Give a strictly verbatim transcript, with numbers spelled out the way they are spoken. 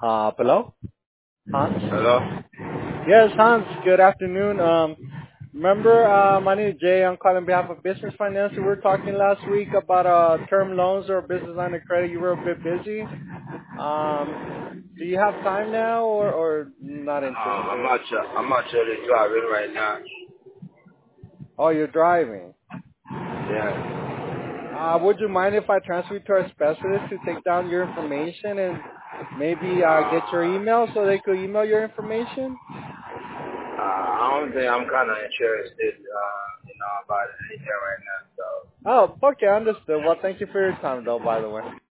Uh, hello? Hans? Hello? Yes, Hans, good afternoon. Um, remember, uh, my name is Jay. I'm calling on behalf of Business Finance. We were talking last week about uh, term loans or business line of credit. You were a bit busy. Um, do you have time now or, or not Um, I'm interested? actually, I'm actually driving right now. Oh, you're driving. Yeah. Uh, would you mind if I transfer you to our specialist to take down your information and maybe uh, get your Uh, email so they could email your information? uh, I don't think I'm kind of interested, uh, you know, about anything right now. So, Oh, okay, understood. Well, thank you for your time, though, by the way.